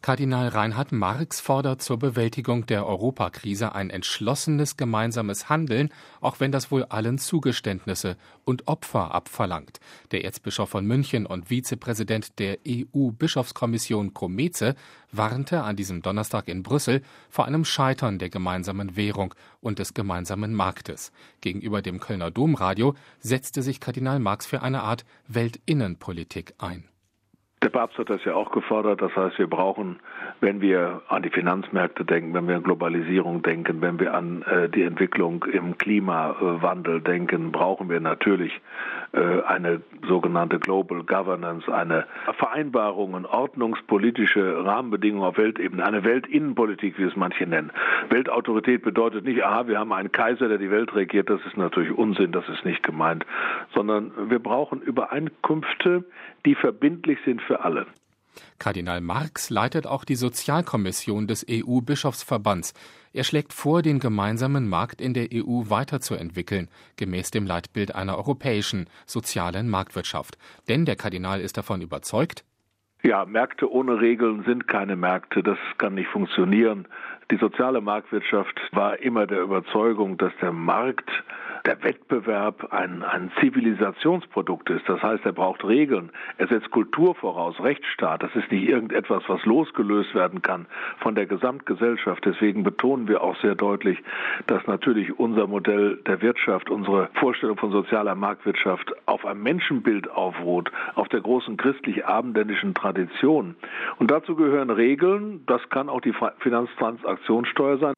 Kardinal Reinhard Marx fordert zur Bewältigung der Europakrise ein entschlossenes gemeinsames Handeln, auch wenn das wohl allen Zugeständnisse und Opfer abverlangt. Der Erzbischof von München und Vizepräsident der EU-Bischofskommission Comeze warnte an diesem Donnerstag in Brüssel vor einem Scheitern der gemeinsamen Währung und des gemeinsamen Marktes. Gegenüber dem Kölner Domradio setzte sich Kardinal Marx für eine Art Weltinnenpolitik ein. Der Papst hat das ja auch gefordert. Das heißt, wir brauchen, wenn wir an die Finanzmärkte denken, wenn wir an Globalisierung denken, wenn wir an die Entwicklung im Klimawandel denken, brauchen wir natürlich eine sogenannte Global Governance, eine Vereinbarung und ordnungspolitische Rahmenbedingungen auf Weltebene, eine Weltinnenpolitik, wie es manche nennen. Weltautorität bedeutet nicht, wir haben einen Kaiser, der die Welt regiert. Das ist natürlich Unsinn, das ist nicht gemeint. Sondern wir brauchen Übereinkünfte, die verbindlich sind für alle. Kardinal Marx leitet auch die Sozialkommission des EU-Bischofsverbands. Er schlägt vor, den gemeinsamen Markt in der EU weiterzuentwickeln, gemäß dem Leitbild einer europäischen sozialen Marktwirtschaft. Denn der Kardinal ist davon überzeugt: Ja, Märkte ohne Regeln sind keine Märkte. Das kann nicht funktionieren. Die soziale Marktwirtschaft war immer der Überzeugung, dass der Markt, der Wettbewerb ein Zivilisationsprodukt ist. Das heißt, er braucht Regeln. Er setzt Kultur voraus, Rechtsstaat. Das ist nicht irgendetwas, was losgelöst werden kann von der Gesamtgesellschaft. Deswegen betonen wir auch sehr deutlich, dass natürlich unser Modell der Wirtschaft, unsere Vorstellung von sozialer Marktwirtschaft auf einem Menschenbild aufruht, auf der großen christlich-abendländischen Tradition. Und dazu gehören Regeln. Das kann auch die Finanztransaktionssteuer sein.